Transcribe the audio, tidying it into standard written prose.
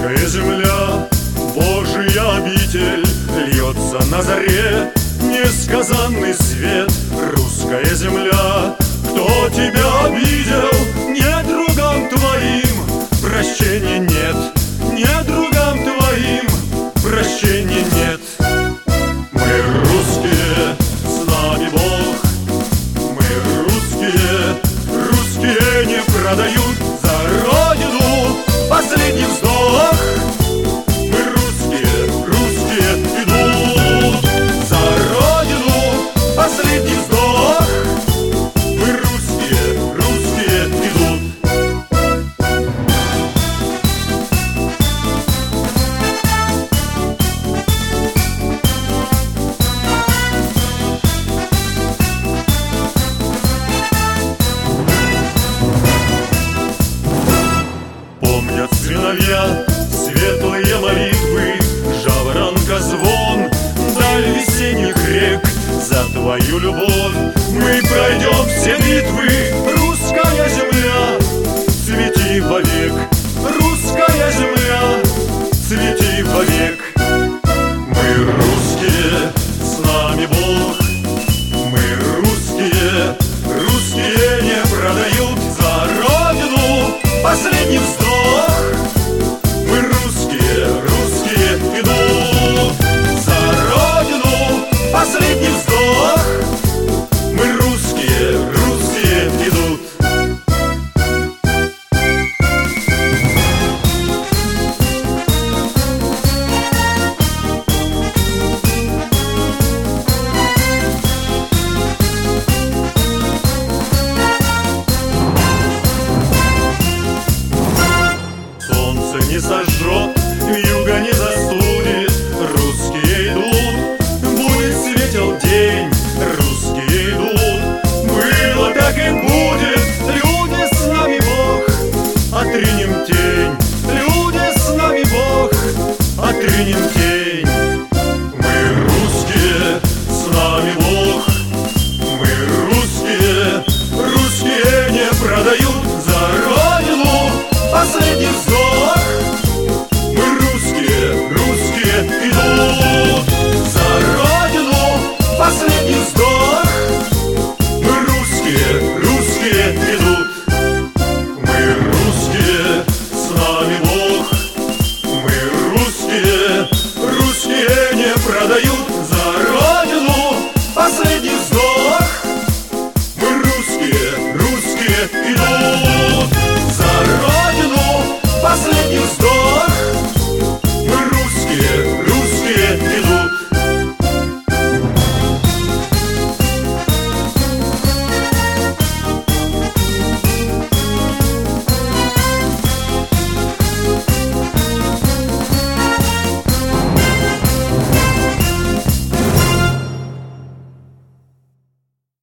Русская земля, Божия обитель, льется на заре несказанный свет. Русская земля, кто тебя обидел, не другам твоим прощения нет, не другам твоим прощения нет. Мы русские, с нами Бог, мы русские, русские не продают за родину последний вздох. Мы русские, русские идут за родину последний вздох. Мы русские, русские идут. Помнят сыновья светлые молитвы, жаворонка звон, даль весенних рек. За твою любовь мы пройдем все битвы. Русская земля, цвети вовек. Русская земля, цвети вовек. Мы русские, с нами Бог. Мы русские, русские не продают за родину последний вздох. Мы русские, русские идут за родину последний вздох. Мы русские, русские идут. Солнце не сожжет, вьюга не застудит. Русские идут, будет светел день. Русские идут, было так и будет. Люди, с нами Бог, отринем тень. Люди, с нами Бог, отринем тень. Мы русские, с нами Бог. Мы русские, русские не продают за родину последний вздох. Мы русские, русские идут за родину последний вздох. Мы русские, русские идут. Мы русские, с нами Бог. Мы русские, русские не продают за родину последний вздох. Мы русские, русские идут за родину последний вздох.